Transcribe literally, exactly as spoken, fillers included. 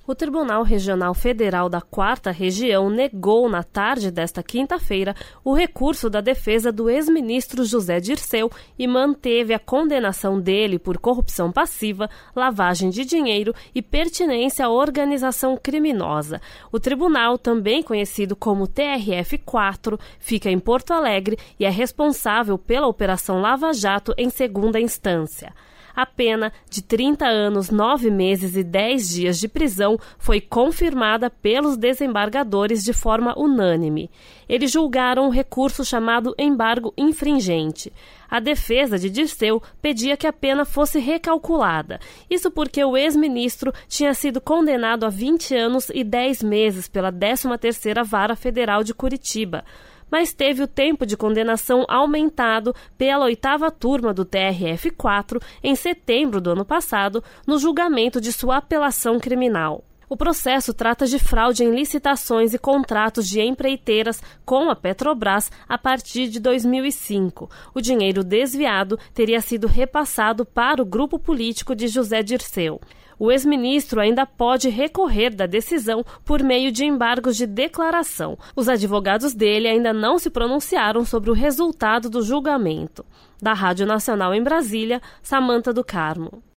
O Tribunal Regional Federal da quarta Região negou na tarde desta quinta-feira o recurso da defesa do ex-ministro José Dirceu e manteve a condenação dele por corrupção passiva, lavagem de dinheiro e pertinência à organização criminosa. O tribunal, também conhecido como T R F quatro, fica em Porto Alegre e é responsável pela Operação Lava Jato em segunda instância. A pena de trinta anos, nove meses e dez dias de prisão foi confirmada pelos desembargadores de forma unânime. Eles julgaram um recurso chamado embargo infringente. A defesa de Dirceu pedia que a pena fosse recalculada. Isso porque o ex-ministro tinha sido condenado a vinte anos e dez meses pela décima terceira Vara Federal de Curitiba, mas teve o tempo de condenação aumentado pela oitava turma do T R F quatro em setembro do ano passado, no julgamento de sua apelação criminal. O processo trata de fraude em licitações e contratos de empreiteiras com a Petrobras a partir de dois mil e cinco. O dinheiro desviado teria sido repassado para o grupo político de José Dirceu. O ex-ministro ainda pode recorrer da decisão por meio de embargos de declaração. Os advogados dele ainda não se pronunciaram sobre o resultado do julgamento. Da Rádio Nacional em Brasília, Samantha do Carmo.